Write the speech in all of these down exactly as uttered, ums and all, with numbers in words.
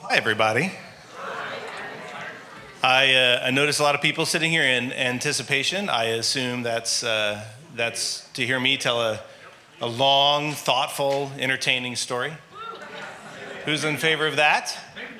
Hi, everybody. I, uh, I notice a lot of people sitting here in anticipation. I assume that's uh, that's to hear me tell a, a long, thoughtful, entertaining story. Who's in favor of that?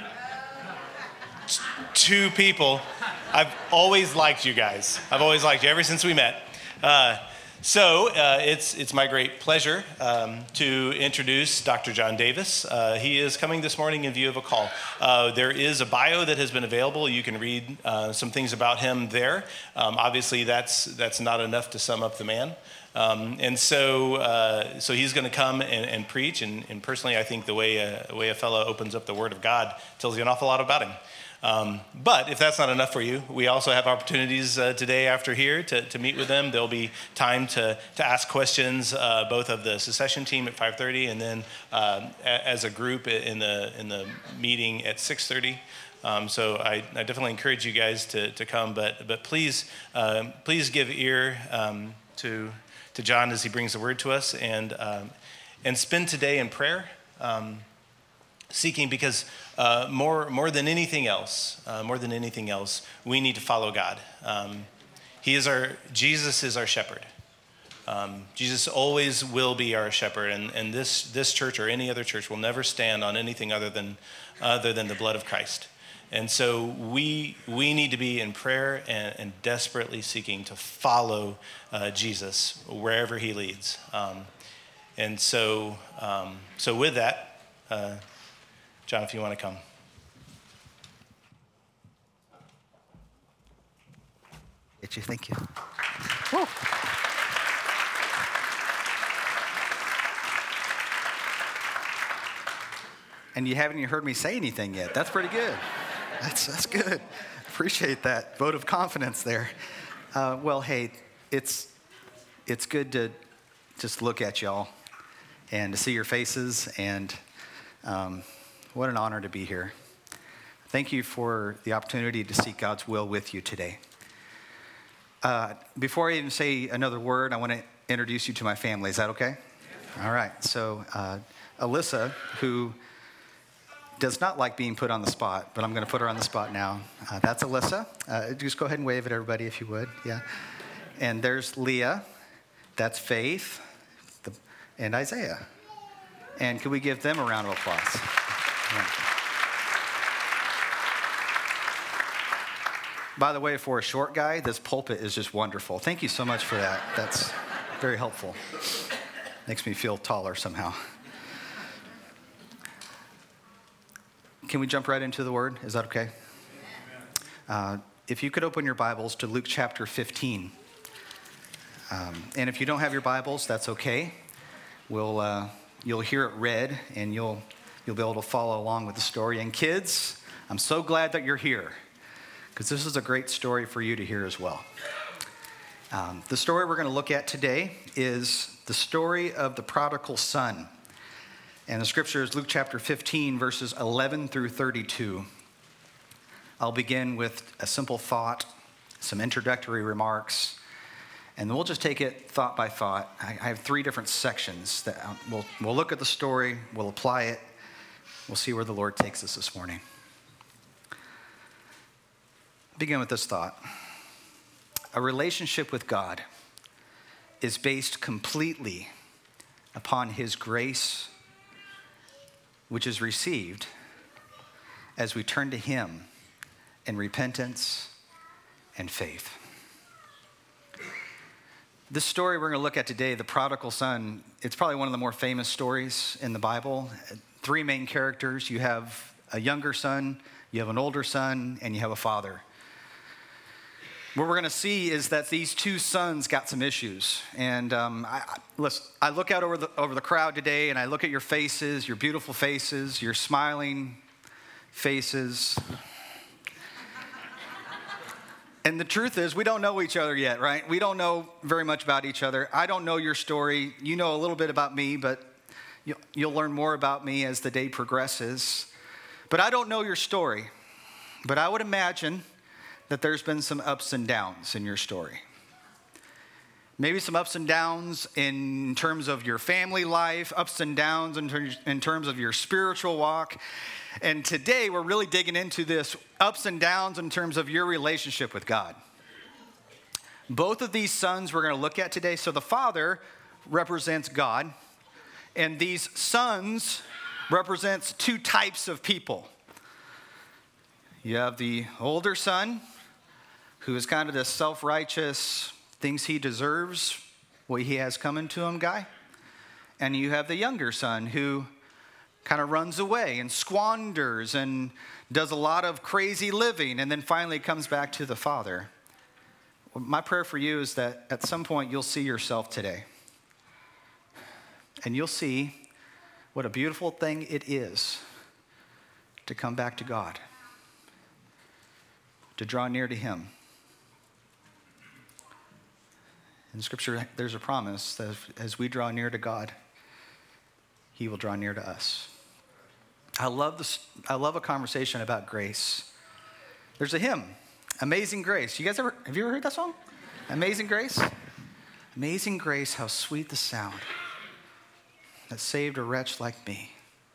T- two people. I've always liked you guys. I've always liked you ever since we met. Uh, So uh, it's it's my great pleasure um, to introduce Doctor John Davis. Uh, he is coming this morning in view of a call. Uh, there is a bio that has been available. You can read uh, some things about him there. Um, obviously, that's that's not enough to sum up the man. Um, and so uh, so he's going to come and, and preach. And, and personally, I think the way a, the way a fellow opens up the Word of God tells you an awful lot about him. Um, but if that's not enough for you, we also have opportunities uh, today after here to, to meet with them. There'll be time to, to ask questions, uh, both of the secession team at five thirty and then um, a, as a group in the in the meeting at six thirty. Um, so I, I definitely encourage you guys to, to come, but but please um, please give ear um, to to John as he brings the word to us, and um, and spend today in prayer. Um, Seeking, because uh, more more than anything else, uh, more than anything else, we need to follow God. Um, he is our Jesus is our shepherd. Um, Jesus always will be our shepherd, and, and this this church or any other church will never stand on anything other than other than the blood of Christ. And so we we need to be in prayer and, and desperately seeking to follow uh, Jesus wherever He leads. Um, and so um, so with that. Uh, John, if you want to come. Get you, thank you. Woo. And you haven't even heard me say anything yet. That's pretty good. That's that's good. Appreciate that vote of confidence there. Uh, well, hey, it's it's good to just look at y'all and to see your faces and. Um, What an honor to be here. Thank you for the opportunity to seek God's will with you today. Uh, before I even say another word, I want to introduce you to my family. Is that okay? Yeah. All right. So uh, Alyssa, who does not like being put on the spot, but I'm going to put her on the spot now. Uh, that's Alyssa. Uh, just go ahead and wave at everybody if you would. Yeah. And there's Leah. That's Faith. The, and Isaiah. And can we give them a round of applause? Yeah. By the way, for a short guy, this pulpit is just wonderful. Thank you so much for that. That's very helpful. Makes me feel taller somehow. Can we jump right into the word? Is that okay? Uh, if you could open your Bibles to Luke chapter fifteen. Um, and if you don't have your Bibles, that's okay. We'll uh, you'll hear it read, and you'll You'll be able to follow along with the story. And kids, I'm so glad that you're here, because this is a great story for you to hear as well. Um, the story we're going to look at today is the story of the prodigal son. And the scripture is Luke chapter fifteen, verses eleven through thirty-two. I'll begin with a simple thought, some introductory remarks, and then we'll just take it thought by thought. I, I have three different sections that we'll, we'll look at the story, we'll apply it, we'll see where the Lord takes us this morning. Begin with this thought. A relationship with God is based completely upon His grace, which is received as we turn to Him in repentance and faith. This story we're going to look at today, the prodigal son, it's probably one of the more famous stories in the Bible. Three main characters. You have a younger son, you have an older son, and you have a father. What we're going to see is that these two sons got some issues. And um, I, I, listen, I look out over the, over the crowd today, and I look at your faces, your beautiful faces, your smiling faces. And the truth is, we don't know each other yet, right? We don't know very much about each other. I don't know your story. You know a little bit about me, but you'll, you'll learn more about me as the day progresses. But I don't know your story. But I would imagine that there's been some ups and downs in your story. maybe some ups and downs in terms of your family life, ups and downs in, ter- in terms of your spiritual walk. And today we're really digging into this ups and downs in terms of your relationship with God. Both of these sons we're going to look at today. So the father represents God, and these sons represents two types of people. You have the older son, who is kind of this self-righteous, thinks he deserves what he has coming to him guy. And you have the younger son, who kind of runs away and squanders and does a lot of crazy living, and then finally comes back to the father. My prayer for you is that at some point you'll see yourself today. And you'll see what a beautiful thing it is to come back to God, to draw near to him. In Scripture, there's a promise that as we draw near to God, he will draw near to us. I love this. I love a conversation about grace. There's a hymn, Amazing Grace. You guys ever, have you ever heard that song? Amazing Grace? Amazing grace, how sweet the sound that saved a wretch like me.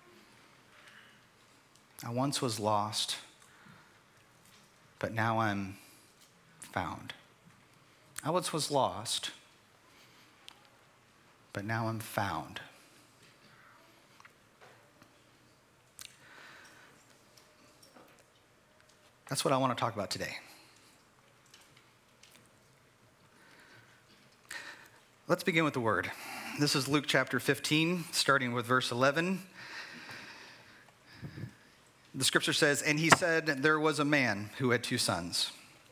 I once was lost, but now I'm found. I once was lost, but now I'm found. That's what I want to talk about today. Let's begin with the word. This is Luke chapter fifteen, starting with verse eleven. The scripture says, "And he said, there was a man who had two sons.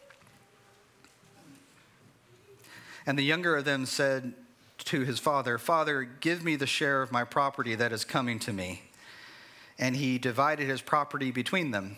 And the younger of them said to his father, 'Father, give me the share of my property that is coming to me.' And he divided his property between them.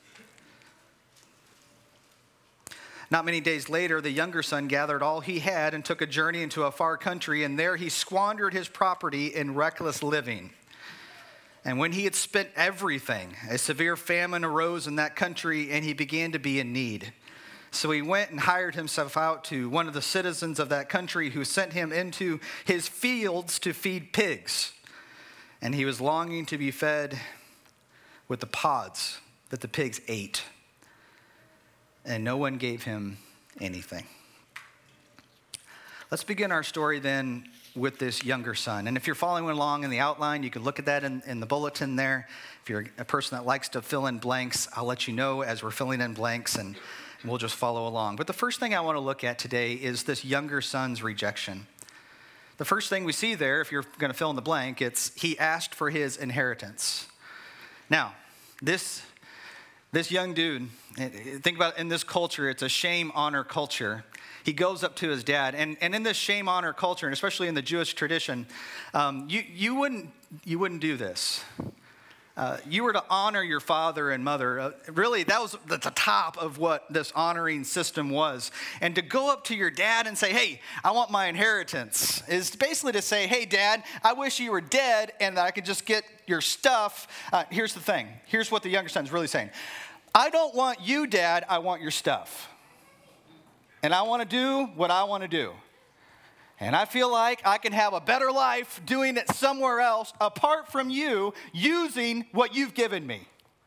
Not many days later, the younger son gathered all he had and took a journey into a far country, and there he squandered his property in reckless living. And when he had spent everything, a severe famine arose in that country, and he began to be in need. So he went and hired himself out to one of the citizens of that country, who sent him into his fields to feed pigs. And he was longing to be fed with the pods that the pigs ate. And no one gave him anything." Let's begin our story then with this younger son. And if you're following along in the outline, you can look at that in, in the bulletin there. If you're a person that likes to fill in blanks, I'll let you know as we're filling in blanks, and we'll just follow along. But the first thing I want to look at today is this younger son's rejection. The first thing we see there, if you're going to fill in the blank, it's he asked for his inheritance. Now, this This young dude, think about it, in this culture, it's a shame-honor culture. He goes up to his dad, and, and in this shame-honor culture, and especially in the Jewish tradition, um, you, you, wouldn't, you wouldn't do this. Uh, you were to honor your father and mother. Uh, really, that was the, the top of what this honoring system was. And to go up to your dad and say, "Hey, I want my inheritance," is basically to say, "Hey, Dad, I wish you were dead and that I could just get your stuff." Uh, here's the thing. Here's what the younger son's really saying. "I don't want you, Dad. I want your stuff. And I want to do what I want to do. And I feel like I can have a better life doing it somewhere else apart from you, using what you've given me."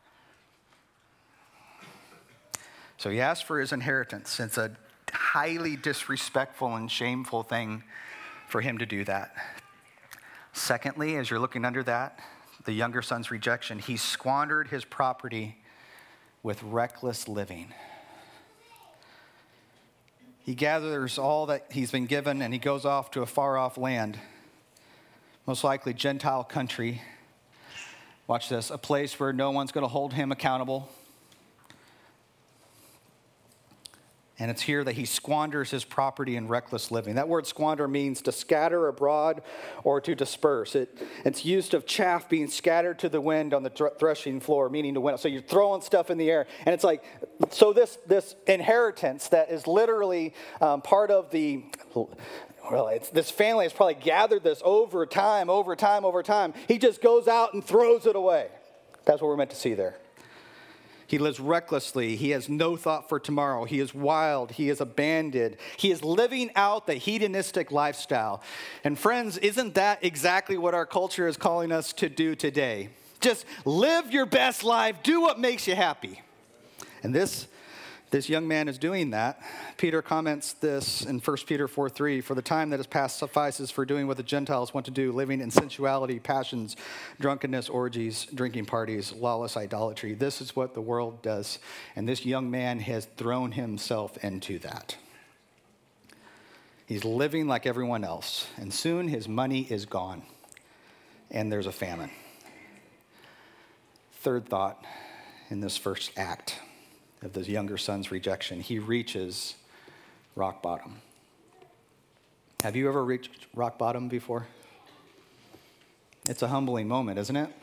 So he asked for his inheritance. It's a highly disrespectful and shameful thing for him to do that. Secondly, as you're looking under that, the younger son's rejection, he squandered his property with reckless living. He gathers all that he's been given, and he goes off to a far-off land, most likely Gentile country. Watch this, a place where no one's going to hold him accountable. And it's here that he squanders his property in reckless living. That word squander means to scatter abroad or to disperse. It, it's used of chaff being scattered to the wind on the thr- threshing floor, meaning to win. So you're throwing stuff in the air. And it's like, so this, this inheritance that is literally um, part of the, well, it's, this family has probably gathered this over time, over time, over time. He just goes out and throws it away. That's what we're meant to see there. He lives recklessly. He has no thought for tomorrow. He is wild. He is abandoned. He is living out the hedonistic lifestyle. And friends, isn't that exactly what our culture is calling us to do today? Just live your best life. Do what makes you happy. And this, this young man is doing that. Peter comments this in First Peter four three, for the time that is past suffices for doing what the Gentiles want to do, living in sensuality, passions, drunkenness, orgies, drinking parties, lawless idolatry. This is what the world does. And this young man has thrown himself into that. He's living like everyone else. And soon his money is gone. And there's a famine. Third thought in this first act of this younger son's rejection, he reaches rock bottom. Have you ever reached rock bottom before? It's a humbling moment, isn't it?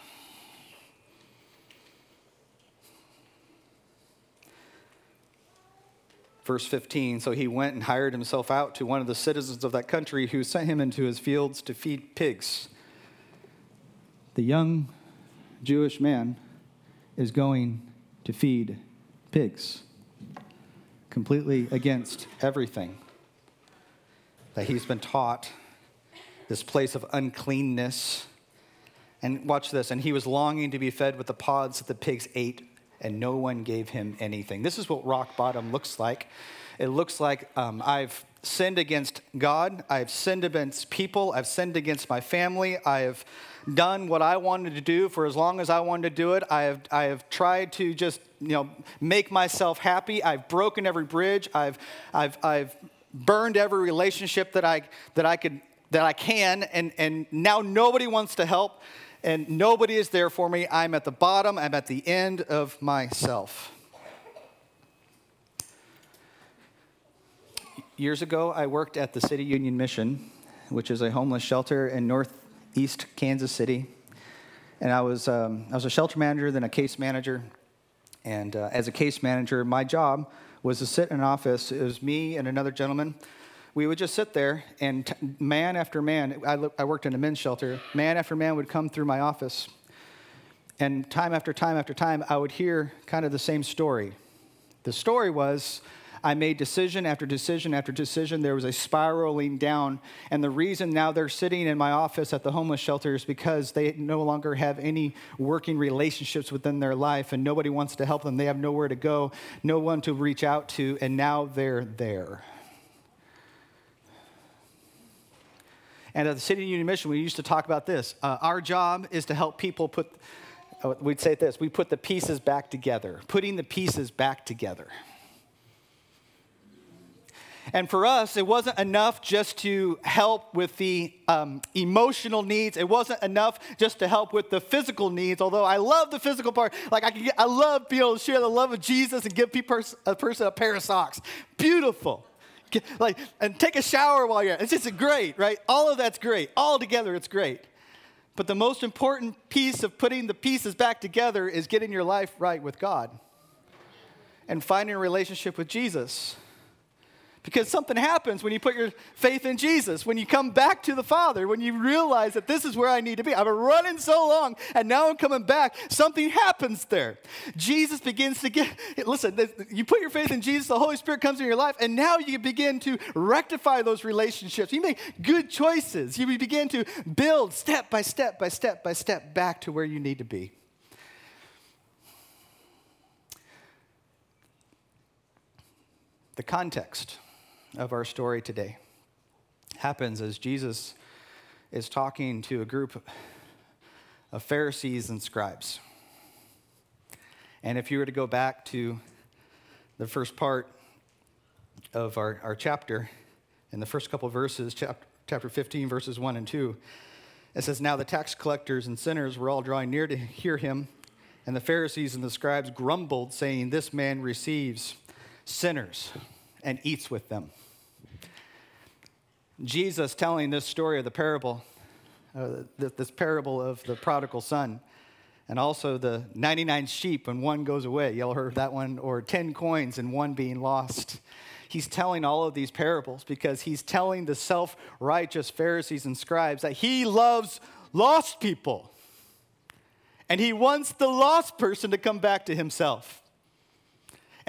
Verse fifteen, so he went and hired himself out to one of the citizens of that country who sent him into his fields to feed pigs. The young Jewish man is going to feed pigs, completely against everything that he's been taught, this place of uncleanness. And watch this, and he was longing to be fed with the pods that the pigs ate, and no one gave him anything. This is what rock bottom looks like. It looks like um, I've sinned against God, I've sinned against people, I've sinned against my family, I have done what I wanted to do for as long as I wanted to do it. I have I have tried to just, you know, make myself happy. I've broken every bridge. I've I've I've burned every relationship that I that I could that I can, and and now nobody wants to help, and nobody is there for me. I'm at the bottom. I'm at the end of myself. Years ago, I worked at the City Union Mission, which is a homeless shelter in northeast Kansas City. And I was um, I was a shelter manager, then a case manager. And uh, as a case manager, my job was to sit in an office. It was me and another gentleman. We would just sit there, and t- man after man, I, I worked in a men's shelter, man after man would come through my office. And time after time after time, I would hear kind of the same story. The story was, I made decision after decision after decision. There was a spiraling down. And the reason now they're sitting in my office at the homeless shelter is because they no longer have any working relationships within their life, and nobody wants to help them. They have nowhere to go, no one to reach out to, and now they're there. And at the City Union Mission, we used to talk about this. Uh, our job is to help people put, uh, we'd say this, we put the pieces back together, putting the pieces back together. And for us, it wasn't enough just to help with the um, emotional needs. It wasn't enough just to help with the physical needs, although I love the physical part. Like, I, can get, I love being able to share the love of Jesus and give people, a person a pair of socks. Beautiful. Get, like, and take a shower while you're at it. It's just great, right? All of that's great. All together, it's great. But the most important piece of putting the pieces back together is getting your life right with God and finding a relationship with Jesus. Because something happens when you put your faith in Jesus, when you come back to the Father, when you realize that this is where I need to be. I've been running so long, and now I'm coming back. Something happens there. Jesus begins to get, listen, you put your faith in Jesus, the Holy Spirit comes in your life, and now you begin to rectify those relationships. You make good choices. You begin to build step by step by step by step back to where you need to be. The context of our story today happens as Jesus is talking to a group of Pharisees and scribes. And if you were to go back to the first part of our, our chapter, in the first couple of verses, chapter, chapter fifteen, verses one and two, it says, now the tax collectors and sinners were all drawing near to hear him, and the Pharisees and the scribes grumbled, saying, this man receives sinners and eats with them. Jesus telling this story of the parable, uh, this parable of the prodigal son, and also the ninety-nine sheep when one goes away. Y'all heard that one? Or ten coins and one being lost. He's telling all of these parables because he's telling the self-righteous Pharisees and scribes that he loves lost people. And he wants the lost person to come back to himself.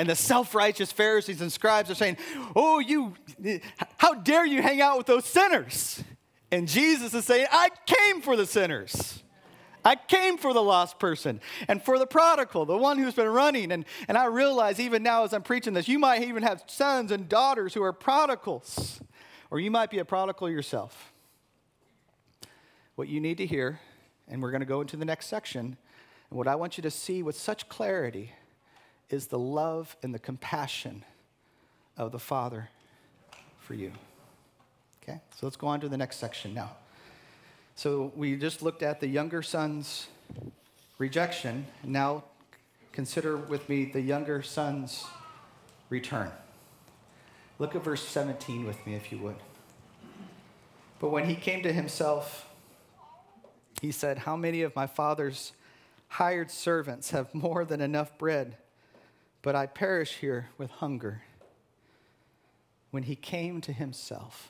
And the self-righteous Pharisees and scribes are saying, oh, you, how dare you hang out with those sinners? And Jesus is saying, I came for the sinners. I came for the lost person and for the prodigal, the one who's been running. And, and I realize even now as I'm preaching this, you might even have sons and daughters who are prodigals, or you might be a prodigal yourself. What you need to hear, and we're going to go into the next section, and what I want you to see with such clarity is the love and the compassion of the Father for you. Okay, so let's go on to the next section now. So we just looked at the younger son's rejection. Now consider with me the younger son's return. Look at verse seventeen with me, if you would. But when he came to himself, he said, how many of my father's hired servants have more than enough bread, but I perish here with hunger? When he came to himself.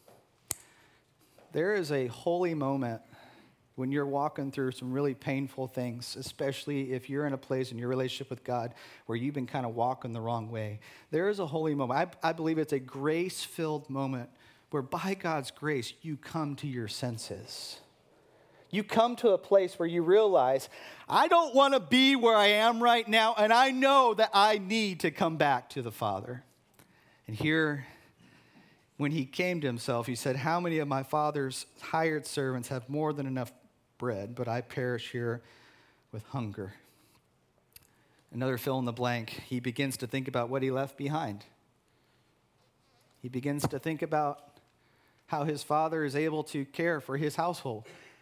There is a holy moment when you're walking through some really painful things, especially if you're in a place in your relationship with God where you've been kind of walking the wrong way. There is a holy moment. I, I believe it's a grace-filled moment where by God's grace, you come to your senses. You come to a place where you realize, I don't want to be where I am right now, and I know that I need to come back to the Father. And here, when he came to himself, he said, how many of my father's hired servants have more than enough bread, but I perish here with hunger? Another fill in the blank, he begins to think about what he left behind. He begins to think about how his father is able to care for his household.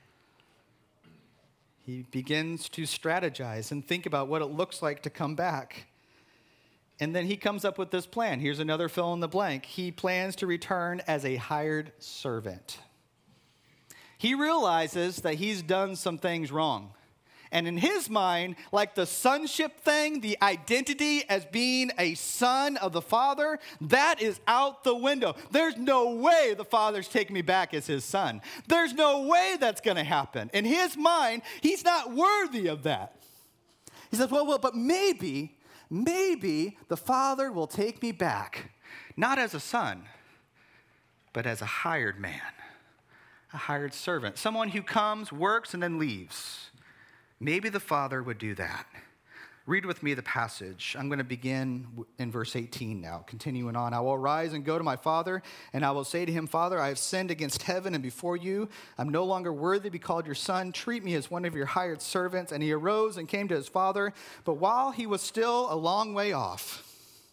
He begins to strategize and think about what it looks like to come back. And then he comes up with this plan. Here's another fill in the blank. He plans to return as a hired servant. He realizes that he's done some things wrong. And in his mind, like the sonship thing, the identity as being a son of the Father, that is out the window. There's no way the Father's taking me back as his son. There's no way that's going to happen. In his mind, he's not worthy of that. He says, well, well, but maybe... Maybe the Father will take me back, not as a son, but as a hired man, a hired servant, someone who comes, works, and then leaves. Maybe the Father would do that. Read with me the passage. I'm going to begin in verse eighteen now, continuing on. I will arise and go to my father, and I will say to him, Father, I have sinned against heaven and before you. I'm no longer worthy to be called your son. Treat me as one of your hired servants. And he arose and came to his father. But while he was still a long way off,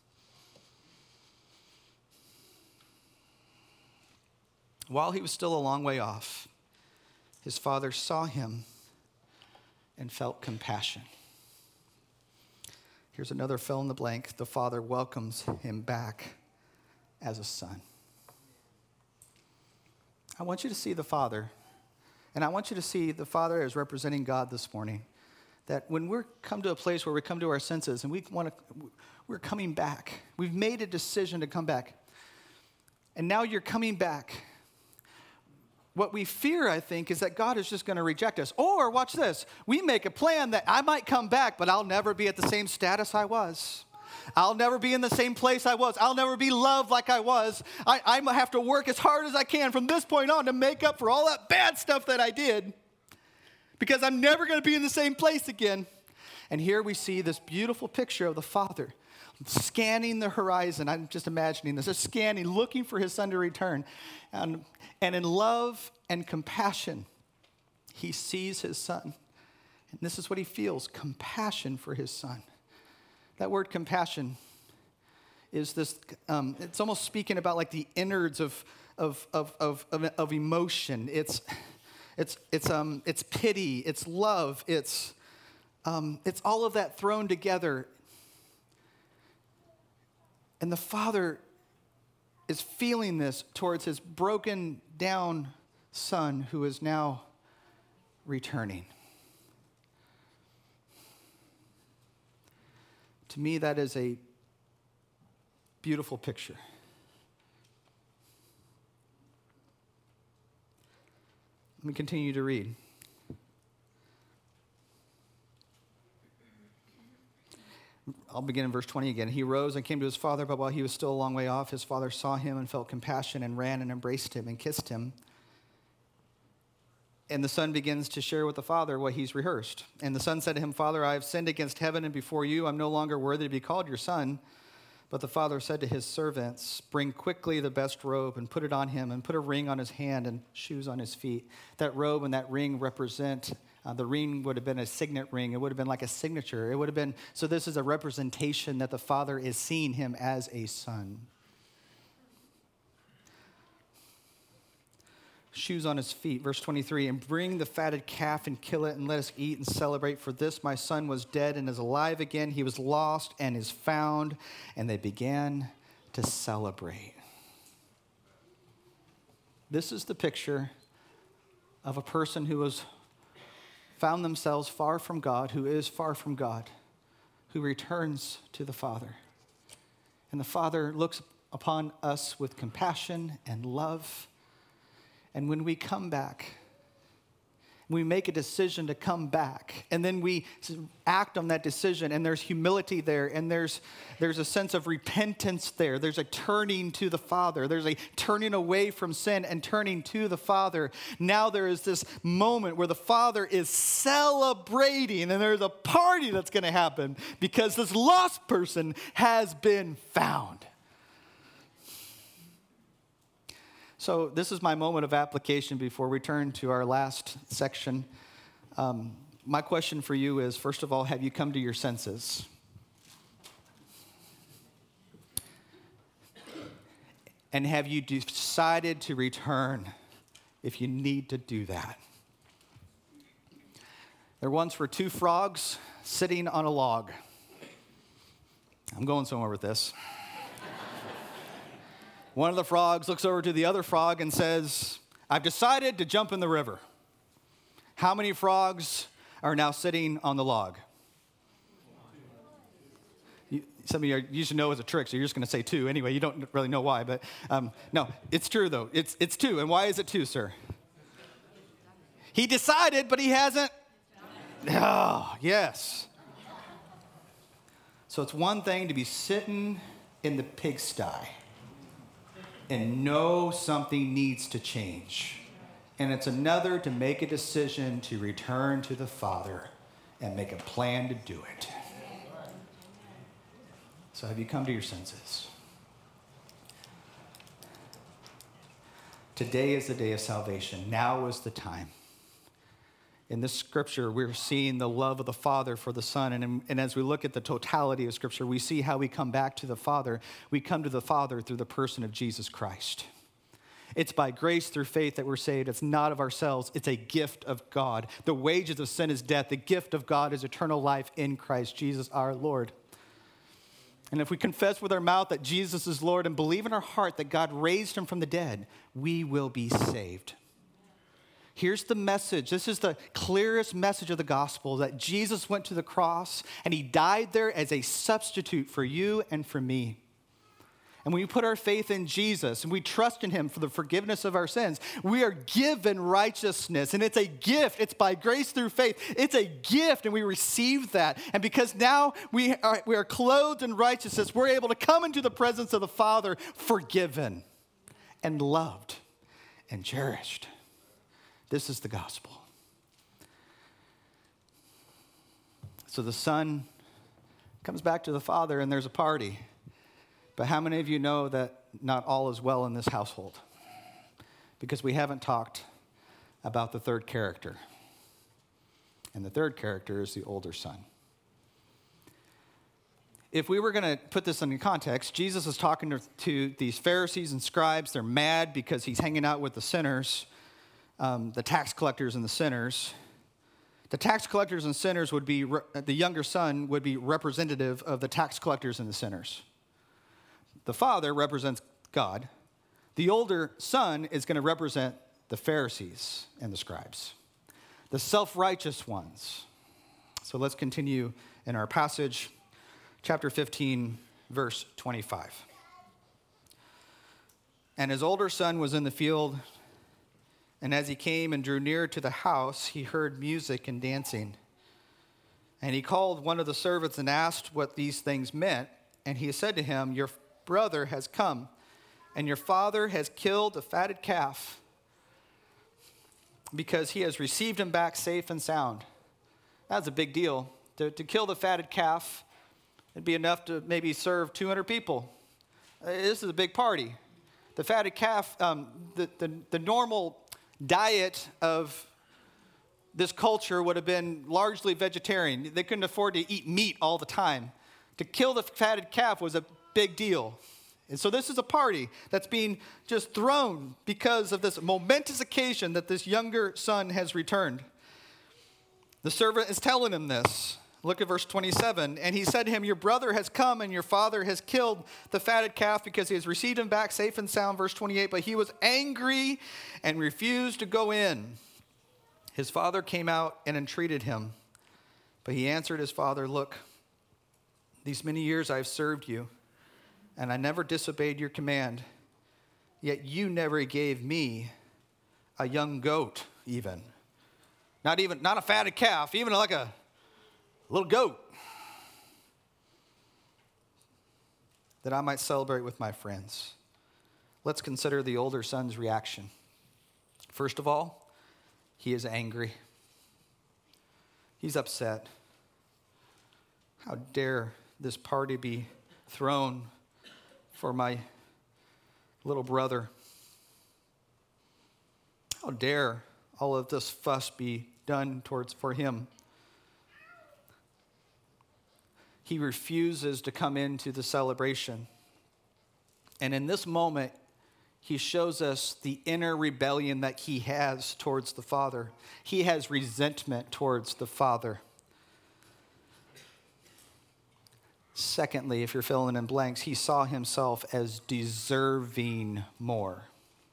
while he was still a long way off, his father saw him and felt compassion. Here's another fill in the blank. The Father welcomes him back as a son. I want you to see the Father, and I want you to see the Father as representing God this morning. That when we come to a place where we come to our senses and we want to, we're coming back. We've made a decision to come back. And now you're coming back. What we fear, I think, is that God is just going to reject us. Or, watch this, we make a plan that I might come back, but I'll never be at the same status I was. I'll never be in the same place I was. I'll never be loved like I was. I, I have to work as hard as I can from this point on to make up for all that bad stuff that I did, because I'm never going to be in the same place again. And here we see this beautiful picture of the Father scanning the horizon. I'm just imagining this. Just scanning, looking for his son to return. And, and in love and compassion, he sees his son. And this is what he feels, compassion for his son. That word compassion is this, um, it's almost speaking about like the innards of, of, of, of, of, of emotion. It's, it's, it's, um, it's pity, it's love, it's, um, it's all of that thrown together. And the Father is feeling this towards his broken down son who is now returning. To me, that is a beautiful picture. Let me continue to read. I'll begin in verse twenty again. He rose and came to his father, but while he was still a long way off, his father saw him and felt compassion and ran and embraced him and kissed him. And the son begins to share with the father what he's rehearsed. And the son said to him, Father, I have sinned against heaven and before you. I'm no longer worthy to be called your son. But the father said to his servants, bring quickly the best robe and put it on him and put a ring on his hand and shoes on his feet. That robe and that ring represent, uh, the ring would have been a signet ring. It would have been like a signature. It would have been, so this is a representation that the father is seeing him as a son. Shoes on his feet. Verse twenty-three, and bring the fatted calf and kill it and let us eat and celebrate. For this my son was dead and is alive again. He was lost and is found. And they began to celebrate. This is the picture of a person who has found themselves far from God, who is far from God, who returns to the Father. And the Father looks upon us with compassion and love. And when we come back, we make a decision to come back, and then we act on that decision, and there's humility there, and there's, there's a sense of repentance there. There's a turning to the Father. There's a turning away from sin and turning to the Father. Now there is this moment where the Father is celebrating, and there's a party that's going to happen because this lost person has been found. So this is my moment of application before we turn to our last section. Um, my question for you is, first of all, have you come to your senses? And have you decided to return if you need to do that? There once were two frogs sitting on a log. I'm going somewhere with this. One of the frogs looks over to the other frog and says, I've decided to jump in the river. How many frogs are now sitting on the log? You, some of you, are, you should know as a trick, so you're just going to say two. Anyway, you don't really know why, but um, no, it's true, though. It's, it's two. And why is it two, sir? He decided, but he hasn't. Oh, yes. So it's one thing to be sitting in the pigsty and know something needs to change. And it's another to make a decision to return to the Father and make a plan to do it. So have you come to your senses? Today is the day of salvation. Now is the time. In this scripture, we're seeing the love of the Father for the Son. And, and as we look at the totality of scripture, we see how we come back to the Father. We come to the Father through the person of Jesus Christ. It's by grace through faith that we're saved. It's not of ourselves. It's a gift of God. The wages of sin is death. The gift of God is eternal life in Christ Jesus our Lord. And if we confess with our mouth that Jesus is Lord and believe in our heart that God raised him from the dead, we will be saved. Here's the message. This is the clearest message of the gospel, that Jesus went to the cross and he died there as a substitute for you and for me. And when we put our faith in Jesus and we trust in him for the forgiveness of our sins, we are given righteousness. And it's a gift. It's by grace through faith. It's a gift, and we receive that. And because now we are, we are clothed in righteousness, we're able to come into the presence of the Father forgiven and loved and cherished. This is the gospel. So the Son comes back to the Father and there's a party. But how many of you know that not all is well in this household? Because we haven't talked about the third character. And the third character is the older son. If we were going to put this in context, Jesus is talking to, to these Pharisees and scribes. They're mad because he's hanging out with the sinners. Um, the tax collectors and the sinners. The tax collectors and sinners would be, re- the younger son would be representative of the tax collectors and the sinners. The father represents God. The older son is going to represent the Pharisees and the scribes, the self-righteous ones. So let's continue in our passage, chapter fifteen, verse twenty-five. And his older son was in the field, and as he came and drew near to the house, he heard music and dancing. And he called one of the servants and asked what these things meant. And he said to him, your brother has come, and your father has killed a fatted calf because he has received him back safe and sound. That's a big deal. To, to kill the fatted calf, it'd be enough to maybe serve two hundred people. Uh, This is a big party. The fatted calf, um, the, the, the normal diet of this culture would have been largely vegetarian. They couldn't afford to eat meat all the time. To kill the fatted calf was a big deal. And so this is a party that's being just thrown because of this momentous occasion that this younger son has returned. The servant is telling him this. Look at verse twenty-seven. And he said to him, your brother has come, and your father has killed the fatted calf because he has received him back safe and sound. Verse twenty-eight. But he was angry and refused to go in. His father came out and entreated him. But he answered his father, look, these many years I have served you, and I never disobeyed your command. Yet you never gave me a young goat even. Not even, not a fatted calf, even like a little goat, that I might celebrate with my friends. Let's consider the older son's reaction. First of all, he is angry. He's upset. How dare this party be thrown for my little brother? How dare all of this fuss be done towards for him? He refuses to come into the celebration. And in this moment, he shows us the inner rebellion that he has towards the Father. He has resentment towards the Father. Secondly, if you're filling in blanks, he saw himself as deserving more.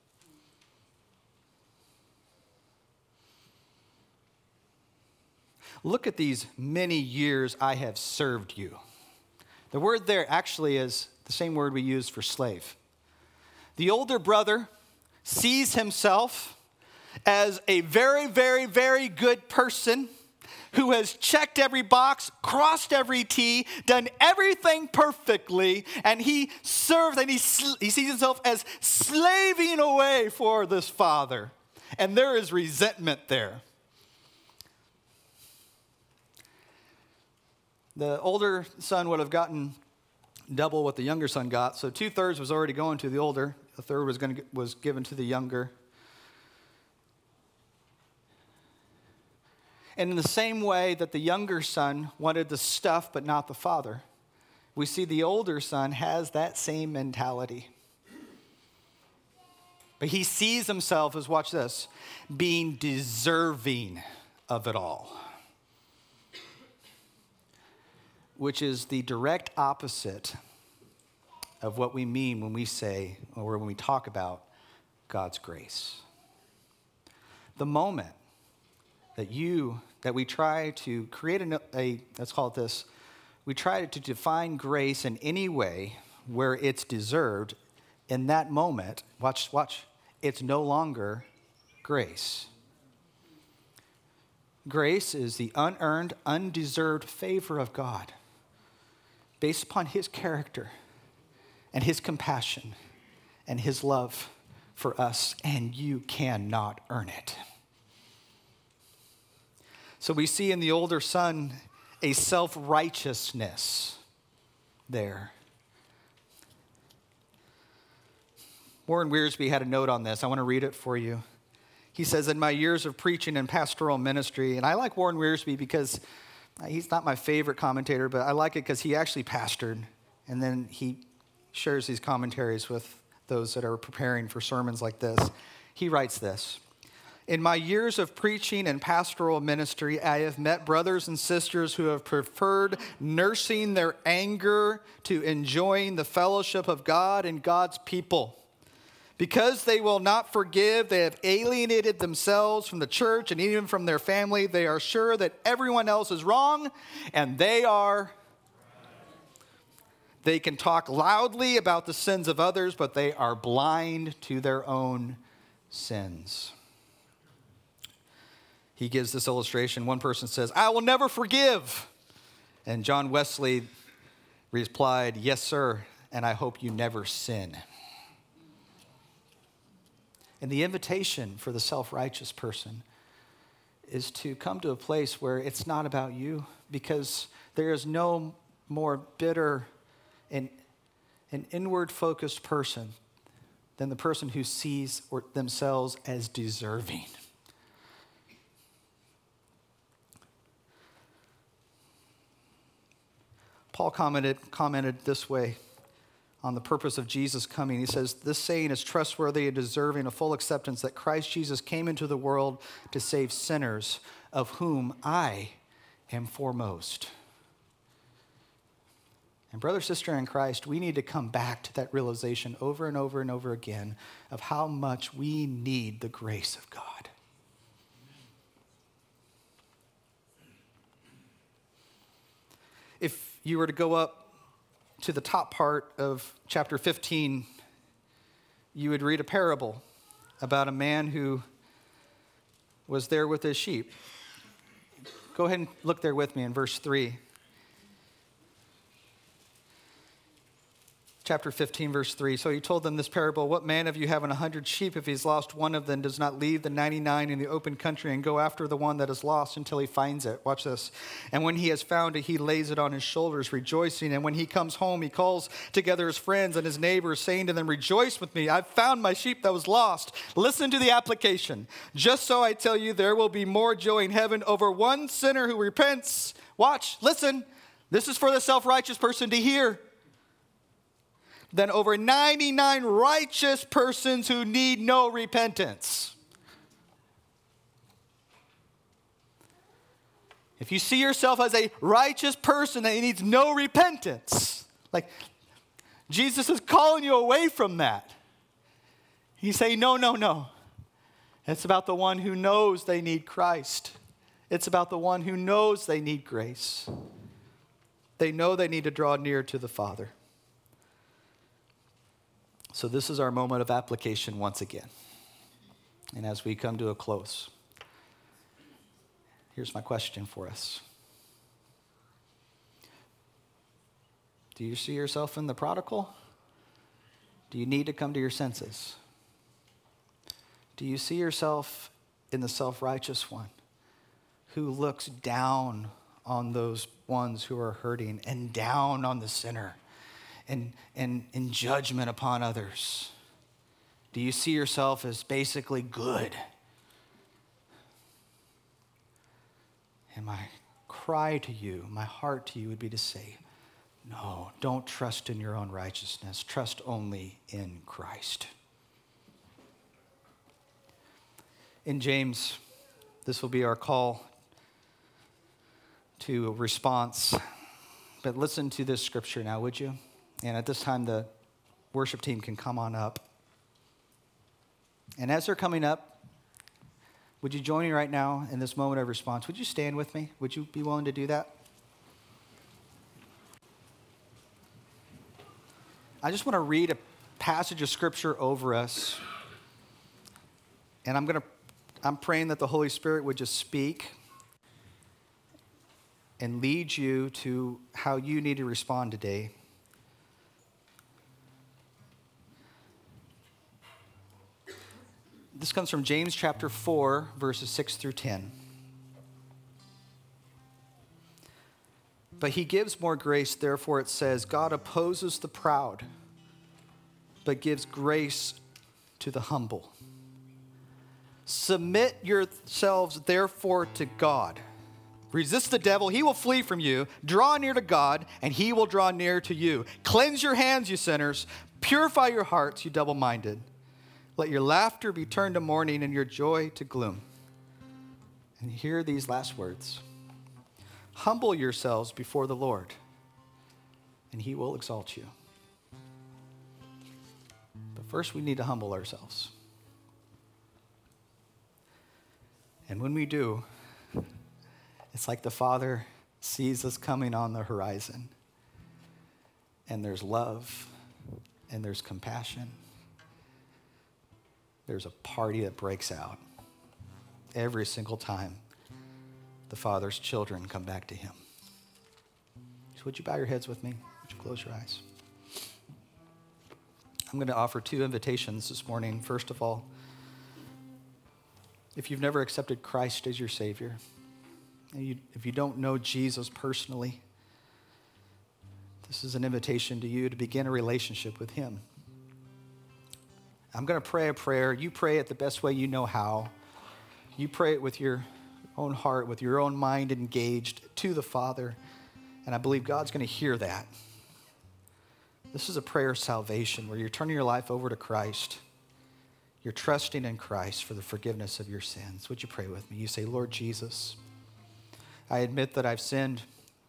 Look at these many years I have served you. The word there actually is the same word we use for slave. The older brother sees himself as a very, very, very good person who has checked every box, crossed every T, done everything perfectly, and he serves and he, sl- he sees himself as slaving away for this father. And there is resentment there. The older son would have gotten double what the younger son got. So two-thirds was already going to the older. A third was going to, was given to the younger. And in the same way that the younger son wanted the stuff but not the father, we see the older son has that same mentality. But he sees himself as, watch this, being deserving of it all, which is the direct opposite of what we mean when we say, or when we talk about God's grace. The moment that you, that we try to create a, a, let's call it this, we try to define grace in any way where it's deserved, in that moment, watch, watch, it's no longer grace. Grace is the unearned, undeserved favor of God based upon his character and his compassion and his love for us, and you cannot earn it. So we see in the older son a self-righteousness there. Warren Wiersbe had a note on this. I want to read it for you. He says, in my years of preaching and pastoral ministry, and I like Warren Wiersbe because he's not my favorite commentator, but I like it because he actually pastored, and then he shares these commentaries with those that are preparing for sermons like this. He writes this: in my years of preaching and pastoral ministry, I have met brothers and sisters who have preferred nursing their anger to enjoying the fellowship of God and God's people. Because they will not forgive, they have alienated themselves from the church and even from their family. They are sure that everyone else is wrong, and they are. They can talk loudly about the sins of others, but they are blind to their own sins. He gives this illustration. One person says, I will never forgive. And John Wesley replied, "Yes, sir, and I hope you never sin." And the invitation for the self-righteous person is to come to a place where it's not about you, because there is no more bitter and an inward-focused person than the person who sees or themselves as deserving. Paul commented, commented this way on the purpose of Jesus coming. He says, "This saying is trustworthy and deserving of full acceptance, that Christ Jesus came into the world to save sinners, of whom I am foremost." And brother, sister in Christ, we need to come back to that realization over and over and over again of how much we need the grace of God. If you were to go up to the top part of chapter fifteen, you would read a parable about a man who was there with his sheep. Go ahead and look there with me in verse three. Chapter fifteen, verse three. "So he told them this parable: What man of you having a hundred sheep, if he's lost one of them, does not leave the ninety-nine in the open country and go after the one that is lost until he finds it?" Watch this. "And when he has found it, he lays it on his shoulders, rejoicing. And when he comes home, he calls together his friends and his neighbors, saying to them, 'Rejoice with me, I've found my sheep that was lost.'" Listen to the application. "Just so I tell you, there will be more joy in heaven over one sinner who repents." Watch, listen. This is for the self-righteous person to hear. "Than over ninety-nine righteous persons who need no repentance." If you see yourself as a righteous person that needs no repentance, like Jesus is calling you away from that. He's saying, no, no, no. It's about the one who knows they need Christ. It's about the one who knows they need grace. They know they need to draw near to the Father. So this is our moment of application once again. And as we come to a close, here's my question for us. Do you see yourself in the prodigal? Do you need to come to your senses? Do you see yourself in the self-righteous one who looks down on those ones who are hurting and down on the sinner? And, and in judgment upon others? Do you see yourself as basically good? And my cry to you, my heart to you would be to say, no, don't trust in your own righteousness. Trust only in Christ. In James, this will be our call to a response. But listen to this scripture now, would you? And at this time, the worship team can come on up. And as they're coming up, would you join me right now in this moment of response? Would you stand with me? Would you be willing to do that? I just want to read a passage of scripture over us. And I'm going to, I'm praying that the Holy Spirit would just speak and lead you to how you need to respond today. This comes from James chapter four, verses six through ten. "But he gives more grace, therefore it says, God opposes the proud, but gives grace to the humble. Submit yourselves, therefore, to God. Resist the devil, he will flee from you. Draw near to God, and he will draw near to you. Cleanse your hands, you sinners. Purify your hearts, you double-minded. Let your laughter be turned to mourning and your joy to gloom." And hear these last words. "Humble yourselves before the Lord, and he will exalt you." But first, we need to humble ourselves. And when we do, it's like the Father sees us coming on the horizon. And there's love, and there's compassion. There's a party that breaks out every single time the Father's children come back to him. So would you bow your heads with me? Would you close your eyes? I'm going to offer two invitations this morning. First of all, if you've never accepted Christ as your Savior, and you, if you don't know Jesus personally, this is an invitation to you to begin a relationship with him. I'm going to pray a prayer. You pray it the best way you know how. You pray it with your own heart, with your own mind engaged to the Father, and I believe God's going to hear that. This is a prayer of salvation where you're turning your life over to Christ. You're trusting in Christ for the forgiveness of your sins. Would you pray with me? You say, Lord Jesus, I admit that I've sinned.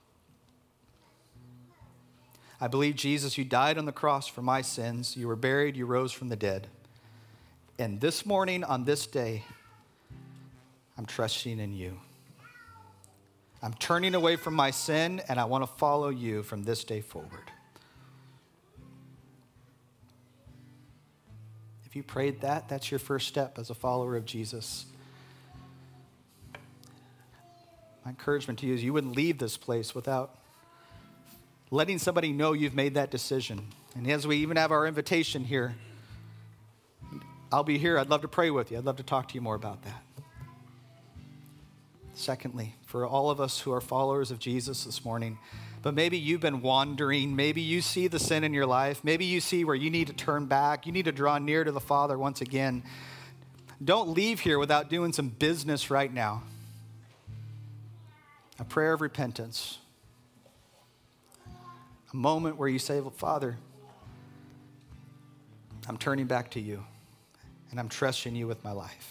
I believe, Jesus, you died on the cross for my sins. You were buried, you rose from the dead. And this morning, on this day, I'm trusting in you. I'm turning away from my sin, and I want to follow you from this day forward. If you prayed that, that's your first step as a follower of Jesus. My encouragement to you is you wouldn't leave this place without letting somebody know you've made that decision. And as we even have our invitation here, I'll be here. I'd love to pray with you. I'd love to talk to you more about that. Secondly, for all of us who are followers of Jesus this morning, but maybe you've been wandering, maybe you see the sin in your life, maybe you see where you need to turn back, you need to draw near to the Father once again. Don't leave here without doing some business right now. A prayer of repentance. A moment where you say, well, Father, I'm turning back to you, and I'm trusting you with my life.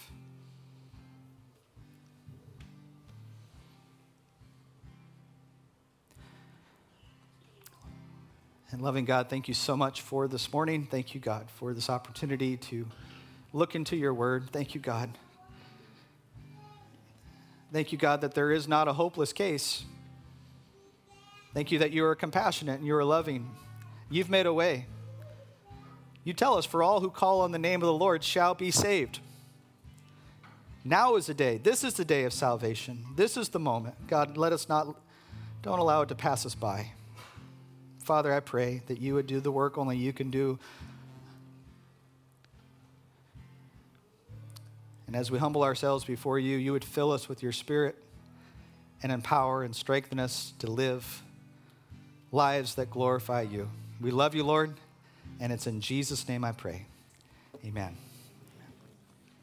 And loving God, thank you so much for this morning. Thank you, God, for this opportunity to look into your word. Thank you, God. Thank you, God, that there is not a hopeless case. Thank you that you are compassionate and you are loving. You've made a way. You tell us, for all who call on the name of the Lord shall be saved. Now is the day. This is the day of salvation. This is the moment. God, let us not, don't allow it to pass us by. Father, I pray that you would do the work only you can do. And as we humble ourselves before you, you would fill us with your Spirit and empower and strengthen us to live lives that glorify you. We love you, Lord, and it's in Jesus' name I pray. Amen.